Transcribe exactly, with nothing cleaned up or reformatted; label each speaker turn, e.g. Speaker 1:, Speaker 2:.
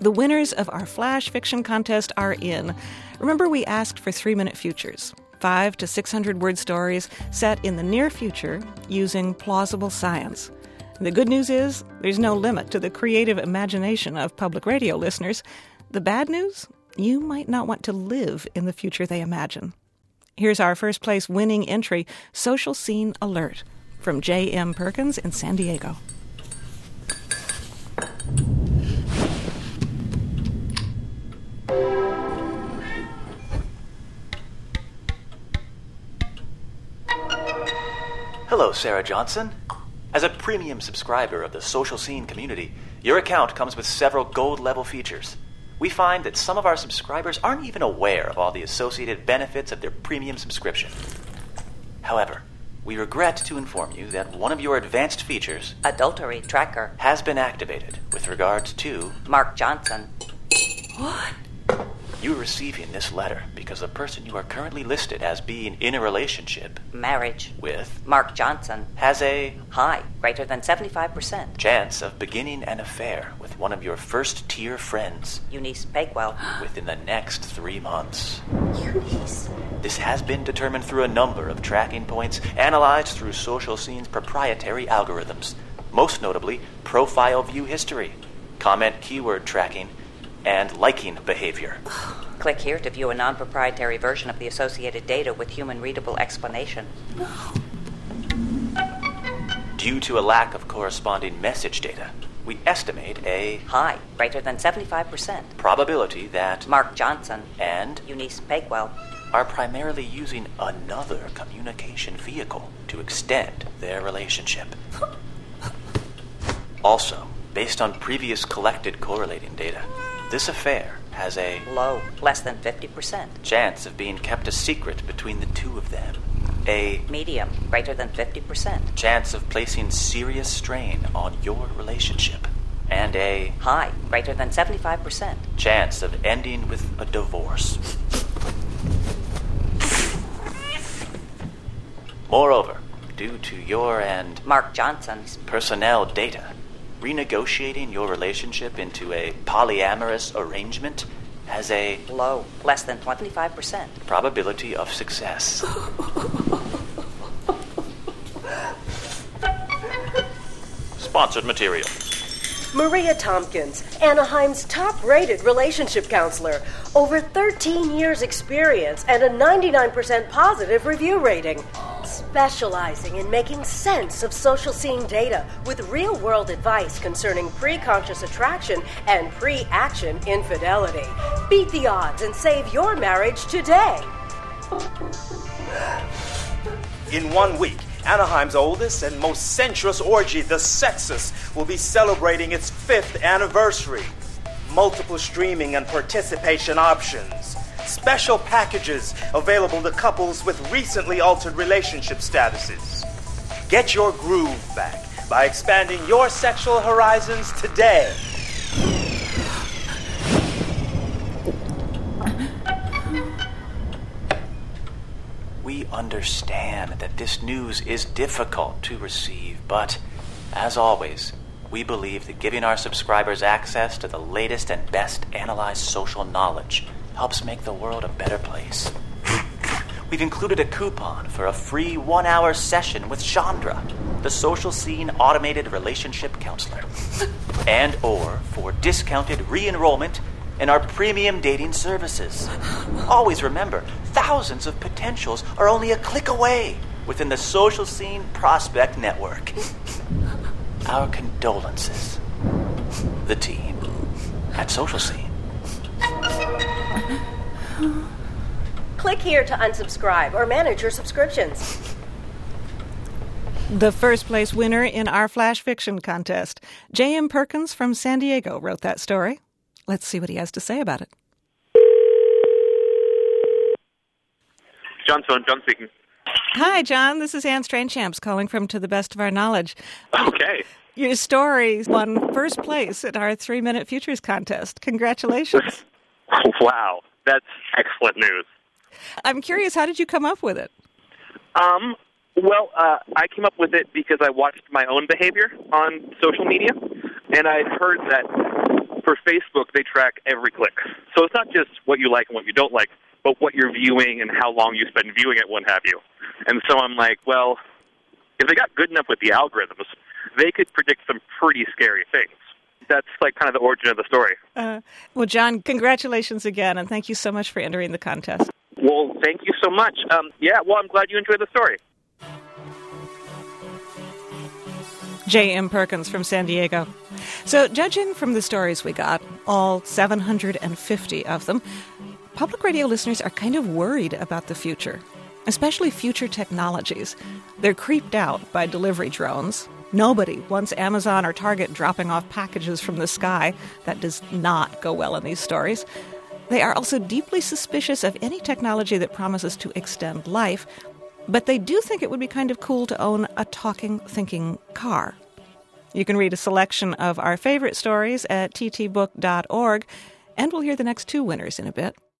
Speaker 1: The winners of our Flash Fiction contest are in. Remember, we asked for three-minute futures, five to six hundred word stories set in the near future using plausible science. The good news is there's no limit to the creative imagination of public radio listeners. The bad news? You might not want to live in the future they imagine. Here's our first place winning entry, Social Scene Alert, from J M. Perkins in San Diego.
Speaker 2: Hello, Sarah Johnson. As a premium subscriber of the Social Scene community, your account comes with several gold-level features. We find that some of our subscribers aren't even aware of all the associated benefits of their premium subscription. However, we regret to inform you that one of your advanced features,
Speaker 3: Adultery Tracker,
Speaker 2: has been activated with regard to
Speaker 3: Mark Johnson.
Speaker 1: What?
Speaker 2: You are receiving this letter because the person you are currently listed as being in a relationship
Speaker 3: Marriage
Speaker 2: with
Speaker 3: Mark Johnson
Speaker 2: has a
Speaker 3: high greater than seventy-five percent.
Speaker 2: chance of beginning an affair with one of your first-tier friends
Speaker 3: Eunice Bakewell.
Speaker 2: within the next three months.
Speaker 3: Eunice?
Speaker 2: This has been determined through a number of tracking points analyzed through Social Scene's proprietary algorithms, most notably profile view history, comment keyword tracking, and liking behavior.
Speaker 3: Click here to view a non-proprietary version of the associated data with human-readable explanation.
Speaker 2: Due to a lack of corresponding message data, we estimate a
Speaker 3: High greater than seventy-five percent.
Speaker 2: probability that
Speaker 3: Mark Johnson
Speaker 2: and
Speaker 3: Eunice Bakewell
Speaker 2: are primarily using another communication vehicle to extend their relationship. Also, based on previous collected correlating data, this affair has a
Speaker 3: low, less than fifty percent.
Speaker 2: chance of being kept a secret between the two of them, a
Speaker 3: Medium, greater than fifty percent.
Speaker 2: chance of placing serious strain on your relationship, and a
Speaker 3: High, greater than seventy-five percent.
Speaker 2: chance of ending with a divorce. Moreover, due to your and
Speaker 3: Mark Johnson's
Speaker 2: personnel data, renegotiating your relationship into a polyamorous arrangement has a
Speaker 3: low, less than twenty-five percent.
Speaker 2: probability of success. Sponsored material.
Speaker 4: Maria Tompkins, Anaheim's top-rated relationship counselor. Over thirteen years experience and a ninety-nine percent positive review rating. Specializing in making sense of social scene data with real-world advice concerning pre-conscious attraction and pre-action infidelity. Beat the odds and save your marriage today.
Speaker 5: In one week, Anaheim's oldest and most sensuous orgy, The Sexus, will be celebrating its fifth anniversary. Multiple streaming and participation options. Special packages available to couples with recently altered relationship statuses. Get your groove back by expanding your sexual horizons today.
Speaker 2: We understand that this news is difficult to receive, but as always, we believe that giving our subscribers access to the latest and best analyzed social knowledge helps make the world a better place. We've included a coupon for a free one-hour session with Chandra, the Social Scene automated relationship counselor, and or for discounted re-enrollment in our premium dating services. Always remember, thousands of potentials are only a click away within the Social Scene Prospect Network. Our condolences. The team at Social Scene.
Speaker 4: Click here to unsubscribe or manage your subscriptions.
Speaker 1: The first place winner in our Flash Fiction contest, J M. Perkins from San Diego, wrote that story. Let's see what he has to say about it.
Speaker 6: John Stone, John speaking.
Speaker 1: Hi, John. This is Anne Strainchamps calling from To the Best of Our Knowledge.
Speaker 6: Okay.
Speaker 1: Your story won first place at our three-minute futures contest. Congratulations.
Speaker 6: Wow. That's excellent news.
Speaker 1: I'm curious, how did you come up with it?
Speaker 6: Um, well, uh, I came up with it because I watched my own behavior on social media, and I'd heard that for Facebook, they track every click. So it's not just what you like and what you don't like, but what you're viewing and how long you spend viewing it, what have you. And so I'm like, well, if they got good enough with the algorithms, they could predict some pretty scary things. That's like kind of the origin of the story.
Speaker 1: Uh, well, John, congratulations again, and thank you so much for entering the contest.
Speaker 6: Well, thank you so much. Um, yeah, well, I'm glad you enjoyed the story.
Speaker 1: J M. Perkins from San Diego. So, judging from the stories we got, all seven hundred fifty of them, public radio listeners are kind of worried about the future, especially future technologies. They're creeped out by delivery drones. Nobody wants Amazon or Target dropping off packages from the sky. That does not go well in these stories. They are also deeply suspicious of any technology that promises to extend life, but they do think it would be kind of cool to own a talking, thinking car. You can read a selection of our favorite stories at t t book dot org, and we'll hear the next two winners in a bit.